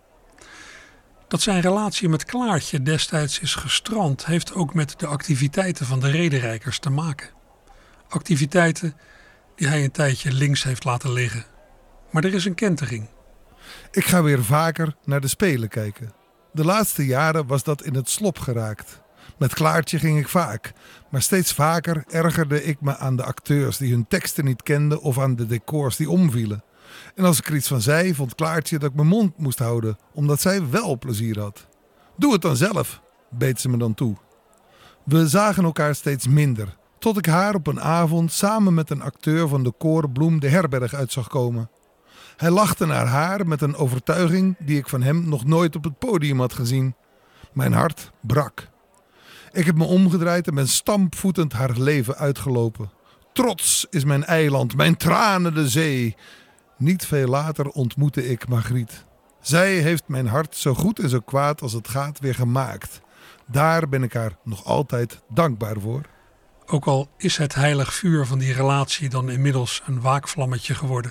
Dat zijn relatie met Klaartje destijds is gestrand, heeft ook met de activiteiten van de rederijkers te maken. Activiteiten die hij een tijdje links heeft laten liggen. Maar er is een kentering. Ik ga weer vaker naar de Spelen kijken. De laatste jaren was dat in het slop geraakt. Met Klaartje ging ik vaak, maar steeds vaker ergerde ik me aan de acteurs die hun teksten niet kenden of aan de decors die omvielen. En als ik er iets van zei, vond Klaartje dat ik mijn mond moest houden, omdat zij wel plezier had. Doe het dan zelf, beet ze me dan toe. We zagen elkaar steeds minder, tot ik haar op een avond samen met een acteur van de Korenbloem de herberg uit zag komen. Hij lachte naar haar met een overtuiging die ik van hem nog nooit op het podium had gezien. Mijn hart brak. Ik heb me omgedraaid en ben stampvoetend haar leven uitgelopen. Trots is mijn eiland, mijn tranen de zee. Niet veel later ontmoette ik Margriet. Zij heeft mijn hart zo goed en zo kwaad als het gaat weer gemaakt. Daar ben ik haar nog altijd dankbaar voor. Ook al is het heilig vuur van die relatie dan inmiddels een waakvlammetje geworden.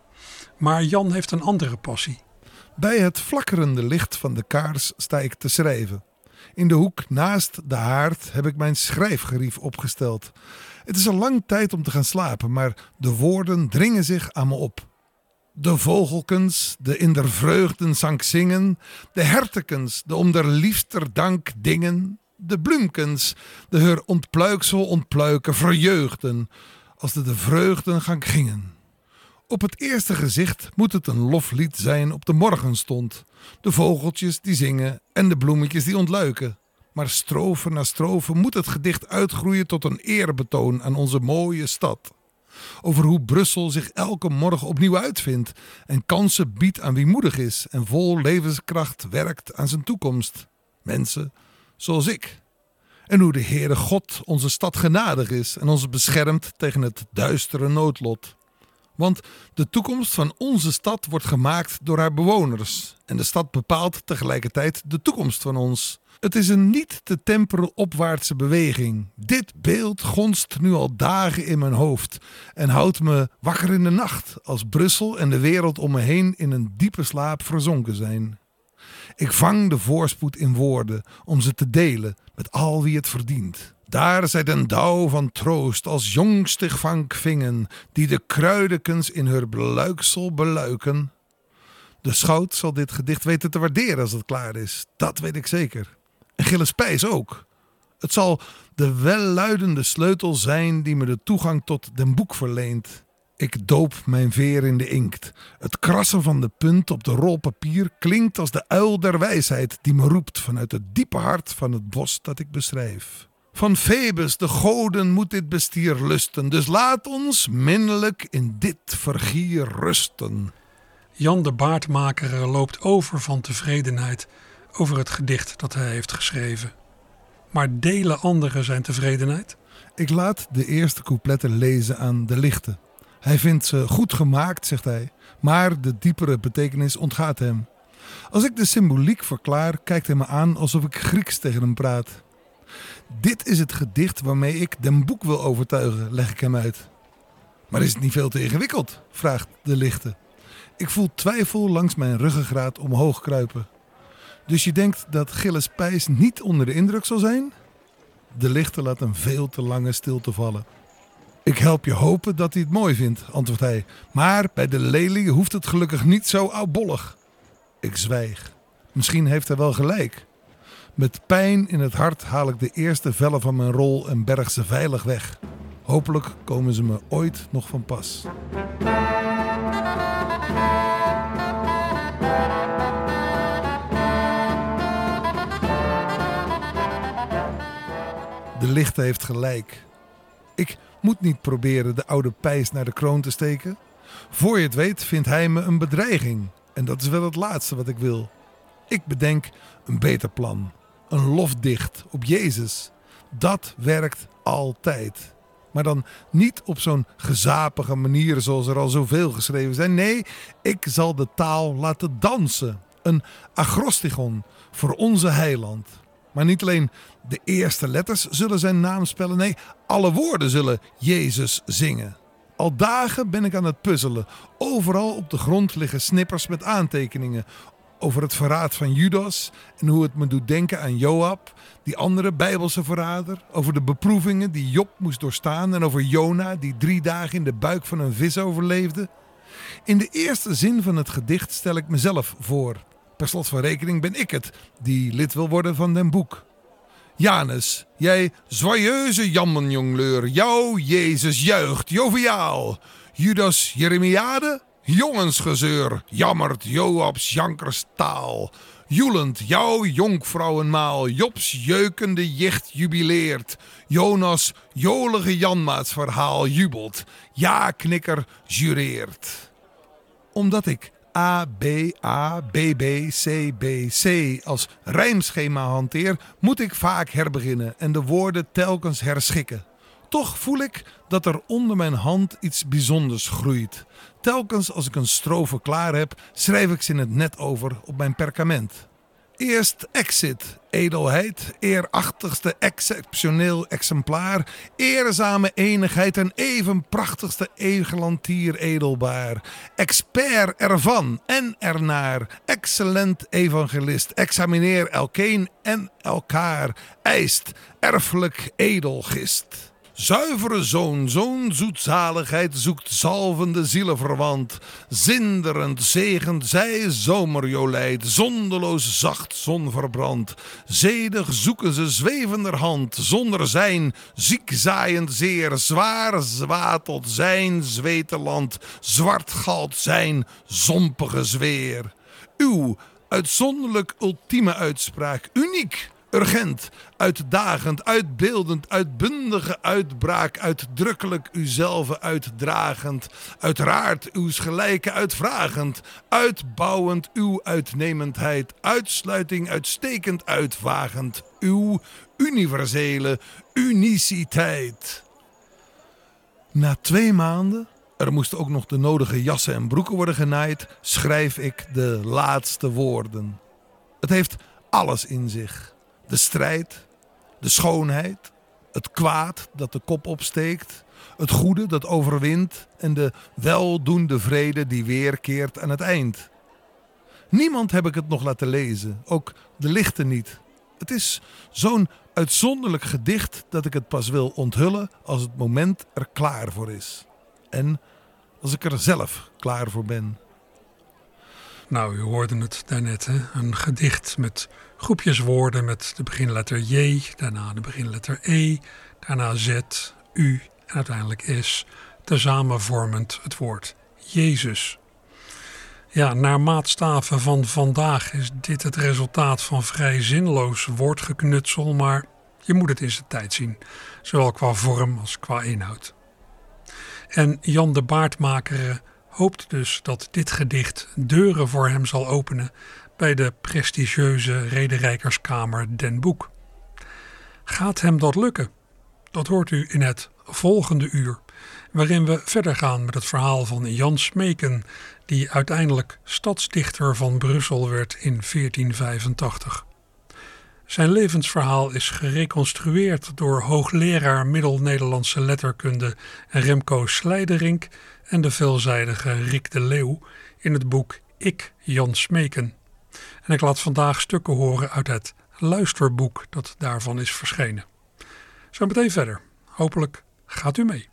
Maar Jan heeft een andere passie. Bij het flakkerende licht van de kaars sta ik te schrijven. In de hoek naast de haard heb ik mijn schrijfgerief opgesteld. Het is al lang tijd om te gaan slapen, maar de woorden dringen zich aan me op. De vogelkens, de in der vreugden zang zingen, de hertekens, de om der liefster dank dingen, de bloemkens, de heur ontpluiksel ontpluiken verjeugden, als de vreugden gang gingen. Op het eerste gezicht moet het een loflied zijn op de morgenstond. De vogeltjes die zingen en de bloemetjes die ontluiken. Maar strofe na strofe moet het gedicht uitgroeien tot een eerbetoon aan onze mooie stad. Over hoe Brussel zich elke morgen opnieuw uitvindt en kansen biedt aan wie moedig is en vol levenskracht werkt aan zijn toekomst. Mensen zoals ik. En hoe de Heere God onze stad genadig is en ons beschermt tegen het duistere noodlot. Want de toekomst van onze stad wordt gemaakt door haar bewoners. En de stad bepaalt tegelijkertijd de toekomst van ons. Het is een niet te temperen opwaartse beweging. Dit beeld gonst nu al dagen in mijn hoofd en houdt me wakker in de nacht als Brussel en de wereld om me heen in een diepe slaap verzonken zijn. Ik vang de voorspoed in woorden om ze te delen met al wie het verdient. Daar zij den dauw van troost als jongstig vank vingen, die de kruidekens in haar beluiksel beluiken. De schout zal dit gedicht weten te waarderen als het klaar is, dat weet ik zeker. En Gilles Pijs ook. Het zal de welluidende sleutel zijn die me de toegang tot den boek verleent. Ik doop mijn veer in de inkt. Het krassen van de punt op de rol papier klinkt als de uil der wijsheid die me roept vanuit het diepe hart van het bos dat ik beschrijf. Van Febus, de goden, moet dit bestier lusten, dus laat ons minnelijk in dit vergier rusten. Jan de baardmaker loopt over van tevredenheid over het gedicht dat hij heeft geschreven. Maar delen anderen zijn tevredenheid? Ik laat de eerste coupletten lezen aan de lichte. Hij vindt ze goed gemaakt, zegt hij, maar de diepere betekenis ontgaat hem. Als ik de symboliek verklaar, kijkt hij me aan alsof ik Grieks tegen hem praat. Dit is het gedicht waarmee ik den boek wil overtuigen, leg ik hem uit. Maar is het niet veel te ingewikkeld? Vraagt de lichte. Ik voel twijfel langs mijn ruggengraat omhoog kruipen. Dus je denkt dat Gilles Pijs niet onder de indruk zal zijn? De lichte laat een veel te lange stilte vallen. Ik help je hopen dat hij het mooi vindt, antwoordt hij. Maar bij de lelie hoeft het gelukkig niet zo oudbollig. Ik zwijg. Misschien heeft hij wel gelijk. Met pijn in het hart haal ik de eerste vellen van mijn rol en berg ze veilig weg. Hopelijk komen ze me ooit nog van pas. De lichte heeft gelijk. Ik moet niet proberen de oude Pijs naar de kroon te steken. Voor je het weet vindt hij me een bedreiging. En dat is wel het laatste wat ik wil. Ik bedenk een beter plan. Een lofdicht op Jezus. Dat werkt altijd. Maar dan niet op zo'n gezapige manier zoals er al zoveel geschreven zijn. Nee, ik zal de taal laten dansen. Een acrostigon voor onze heiland. Maar niet alleen de eerste letters zullen zijn naam spellen. Nee, alle woorden zullen Jezus zingen. Al dagen ben ik aan het puzzelen. Overal op de grond liggen snippers met aantekeningen. Over het verraad van Judas en hoe het me doet denken aan Joab, die andere Bijbelse verrader. Over de beproevingen die Job moest doorstaan en over Jona die 3 dagen in de buik van een vis overleefde. In de eerste zin van het gedicht stel ik mezelf voor. Per slot van rekening ben ik het die lid wil worden van den boek. Janus, jij zwaaieuze jammenjongleur, jouw Jezus juicht, joviaal. Judas Jeremiade, jongensgezeur, jammert Joabs jankerstaal. Joelend jouw jonkvrouwenmaal, Jobs jeukende jicht jubileert. Jonas jolige Janmaatsverhaal jubelt, ja-knikker jureert. Omdat ik A, B, A, B, B, C, B, C als rijmschema hanteer, moet ik vaak herbeginnen en de woorden telkens herschikken. Toch voel ik dat er onder mijn hand iets bijzonders groeit. Telkens als ik een strofe klaar heb, schrijf ik ze in het net over op mijn perkament. Eerst exit, edelheid, eerachtigste exceptioneel exemplaar, eerzame enigheid en even prachtigste egelantier edelbaar, expert ervan en ernaar, excellent evangelist, examineer elkeen en elkaar, eist erfelijk edelgist. Zuivere zoon zoetzaligheid zoekt zalvende zielenverwant. Zinderend zegend zij zomerjolijt, zondeloos zacht zonverbrand. Zedig zoeken ze zwevenderhand, zonder zijn, ziekzaaiend zeer. Zwaar zwatelt zijn zweteland, zwart galt zijn zompige zweer. Uw uitzonderlijk ultieme uitspraak, uniek, urgent, uitdagend, uitbeeldend, uitbundige uitbraak, uitdrukkelijk uzelve uitdragend, uiteraard uws gelijke uitvragend, uitbouwend uw uitnemendheid, uitsluiting uitstekend uitvagend, uw universele uniciteit. Na 2 maanden, er moesten ook nog de nodige jassen en broeken worden genaaid, schrijf ik de laatste woorden. Het heeft alles in zich. De strijd, de schoonheid, het kwaad dat de kop opsteekt, het goede dat overwint en de weldoende vrede die weerkeert aan het eind. Niemand heb ik het nog laten lezen, ook de lichten niet. Het is zo'n uitzonderlijk gedicht dat ik het pas wil onthullen als het moment er klaar voor is. En als ik er zelf klaar voor ben. Nou, u hoorde het daarnet, hè? Een gedicht met groepjes woorden met de beginletter J, daarna de beginletter E, daarna Z, U en uiteindelijk S, tezamen vormend het woord Jezus. Ja, naar maatstaven van vandaag is dit het resultaat van vrij zinloos woordgeknutsel, maar je moet het in zijn tijd zien, zowel qua vorm als qua inhoud. En Jan de Baardmaker hoopt dus dat dit gedicht deuren voor hem zal openen bij de prestigieuze Rederijkerskamer Den Boek. Gaat hem dat lukken? Dat hoort u in het volgende uur, waarin we verder gaan met het verhaal van Jan Smeken, die uiteindelijk stadsdichter van Brussel werd in 1485. Zijn levensverhaal is gereconstrueerd door hoogleraar Middel-Nederlandse letterkunde Remco Slijderink en de veelzijdige Rick de Leeuw in het boek Ik, Jan Smeken. En ik laat vandaag stukken horen uit het luisterboek dat daarvan is verschenen. Zo meteen verder. Hopelijk gaat u mee.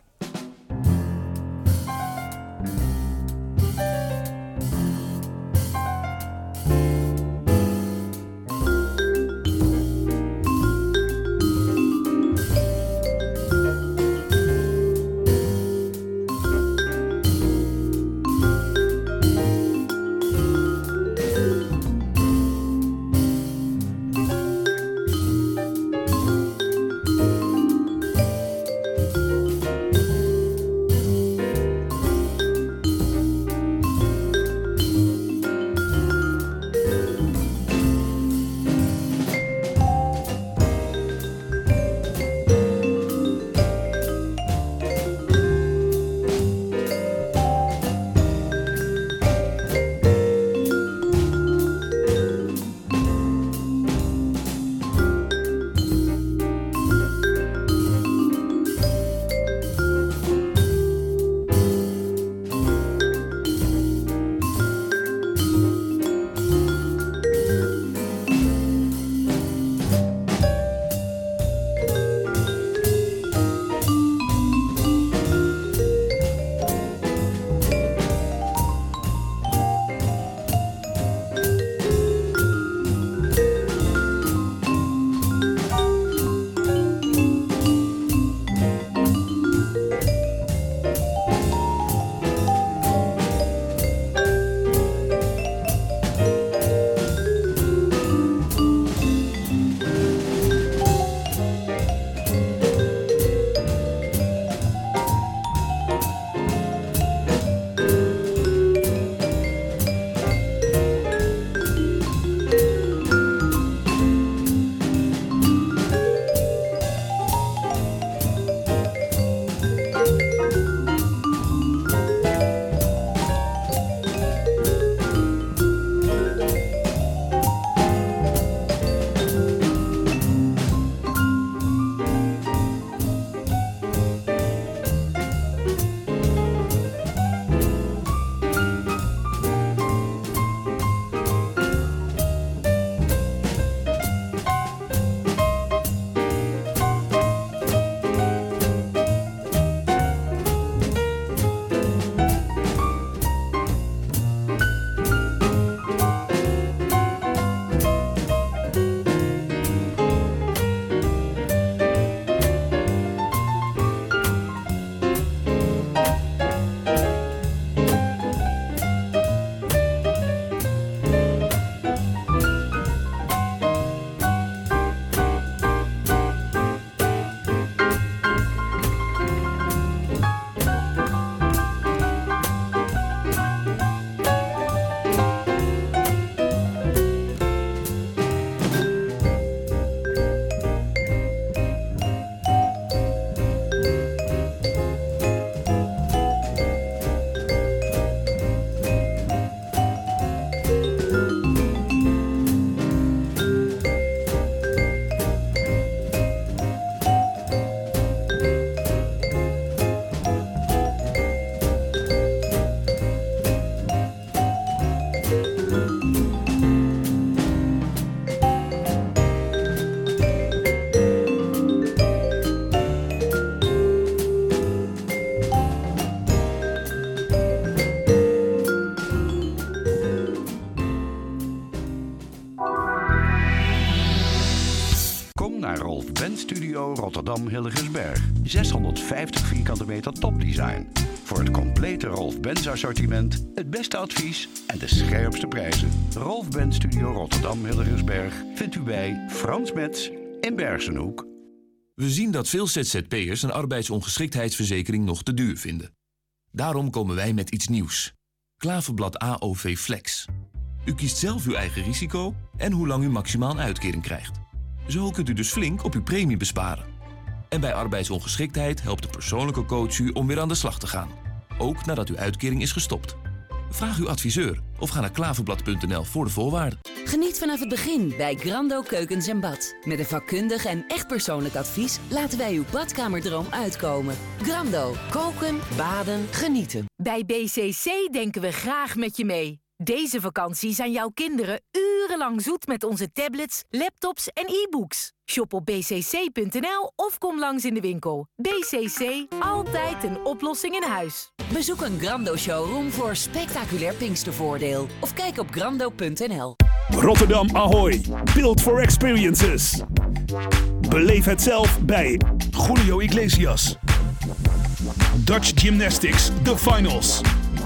Rolf Benz Studio Rotterdam Hillegersberg. 650 vierkante meter topdesign. Voor het complete Rolf Benz assortiment, het beste advies en de scherpste prijzen. Rolf Benz Studio Rotterdam Hillegersberg vindt u bij Frans Metz in Bergsenhoek. We zien dat veel ZZP'ers een arbeidsongeschiktheidsverzekering nog te duur vinden. Daarom komen wij met iets nieuws. Klaverblad AOV Flex. U kiest zelf uw eigen risico en hoe lang u maximaal een uitkering krijgt. Zo kunt u dus flink op uw premie besparen. En bij arbeidsongeschiktheid helpt de persoonlijke coach u om weer aan de slag te gaan. Ook nadat uw uitkering is gestopt. Vraag uw adviseur of ga naar klaverblad.nl voor de voorwaarden. Geniet vanaf het begin bij Grando Keukens en Bad. Met een vakkundig en echt persoonlijk advies laten wij uw badkamerdroom uitkomen. Grando, koken, baden, genieten. Bij BCC denken we graag met je mee. Deze vakantie zijn jouw kinderen urenlang zoet met onze tablets, laptops en e-books. Shop op bcc.nl of kom langs in de winkel. BCC, altijd een oplossing in huis. Bezoek een Grando showroom voor spectaculair Pinkstervoordeel. Of kijk op grando.nl. Rotterdam Ahoy, built for experiences. Beleef het zelf bij Julio Iglesias. Dutch Gymnastics, the finals.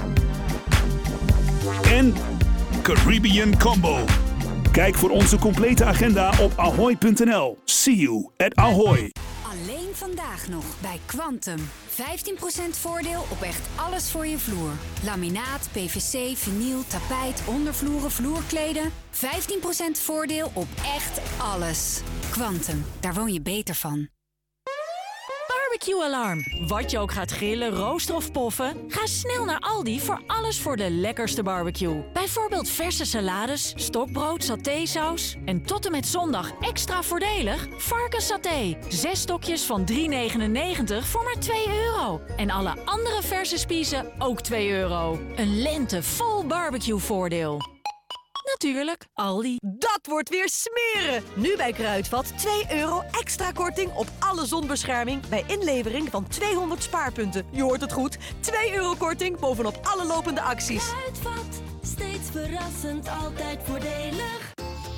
En Caribbean Combo. Kijk voor onze complete agenda op ahoy.nl. See you at Ahoy. Alleen vandaag nog bij Quantum. 15% voordeel op echt alles voor je vloer. Laminaat, PVC, vinyl, tapijt, ondervloeren, vloerkleden. 15% voordeel op echt alles. Quantum, daar woon je beter van. Barbecue-alarm. Wat je ook gaat grillen, roosteren of poffen, ga snel naar Aldi voor alles voor de lekkerste barbecue. Bijvoorbeeld verse salades, stokbrood, satésaus en tot en met zondag extra voordelig varkenssaté. 6 stokjes van €3,99 voor maar €2. En alle andere verse spiezen ook €2. Een lente vol barbecue-voordeel. Natuurlijk, Aldi. Dat wordt weer smeren! Nu bij Kruidvat €2 extra korting op alle zonbescherming bij inlevering van 200 spaarpunten. Je hoort het goed, €2 korting bovenop alle lopende acties. Kruidvat, steeds verrassend, altijd voordelig.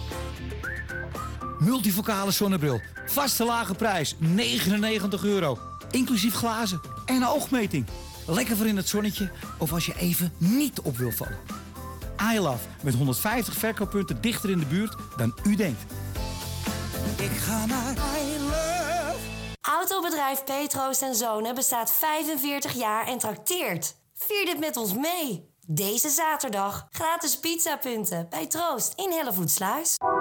Multifocale zonnebril, vaste lage prijs, €99. Inclusief glazen en een oogmeting. Lekker voor in het zonnetje of als je even niet op wil vallen. iLove met 150 verkooppunten dichter in de buurt dan u denkt. Ik ga naar iLove. Autobedrijf Petroost en Zonen bestaat 45 jaar en trakteert. Vier dit met ons mee. Deze zaterdag gratis pizzapunten bij Troost in Hellevoetsluis.